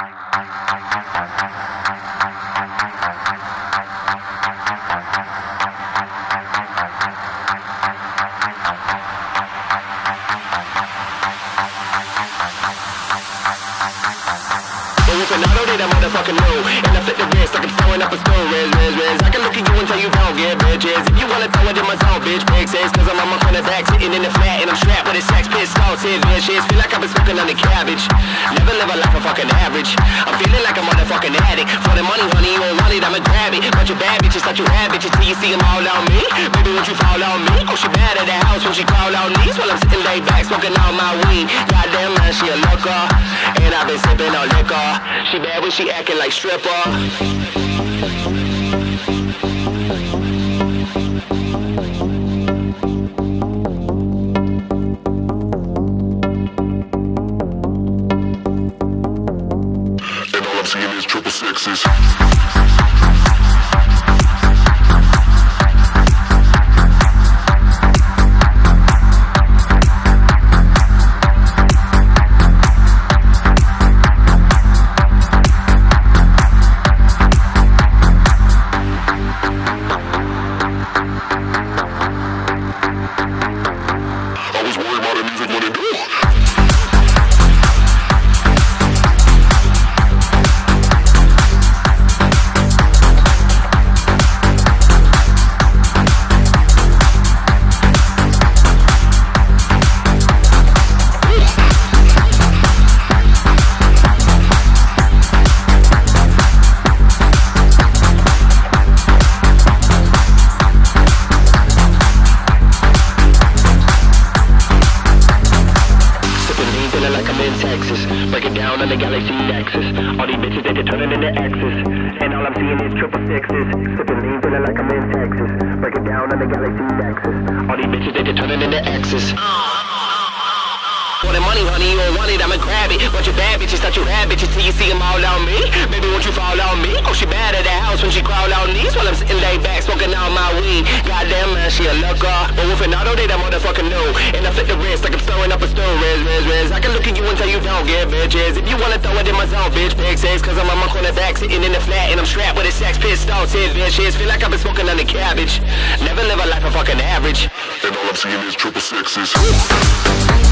Fernando did that motherfucking know. And I flip the wrist like I'm throwing up a stone. Riz. I can look at you and tell you don't get bitches. If you wanna throw it in my zone, bitch, big says. Cause I'm on my corner back, sitting in the flat. And I'm strapped with a sex pistol, says vicious. Feel like I've been smoking on the cabbage. Never live a life of fucking average. I'm feeling like a motherfucking addict. For the money, honey, you don't want it, I'ma grab it. Bunch of bad bitches, thought you had bitches till you see them all on me. Baby, won't you fall on me? Oh, she bad at the house when she crawl on knees. While I'm sitting laid back, smoking all my weed. Goddamn man, she a looker. And I've been sipping on liquor. She bad when she acting like stripper. And all I'm seeing is triple sixes. Breaking down on the galaxy axis. All these bitches, they turning into X's. And all I'm seeing is triple sixes. Sipping lean, feeling like I'm in Texas. Breaking down on the galaxy axis. All these bitches, they turning into X's. For the money, honey, you don't want it, I'ma grab it. Bunch of bad bitches, thought you had bitches till you see them all on me. Baby, won't you fall on me? Oh, she bad at the house when she crawl on knees. While I'm sitting laid back, smoking all my weed. Goddamn man, she a looker. But with Fernando, they that motherfucking know. And I flip the wrist like I'm stirring up a stone. Riz. I can look at you and tell you don't get bitches. If you wanna throw it in my zone, bitch, big says. Cause I'm on my corner back, sitting in the flat. And I'm strapped with a sex pistol, says vicious. Feel like I've been smoking on the cabbage. Never live a life of fucking average. And all I'm seeing is triple sixes.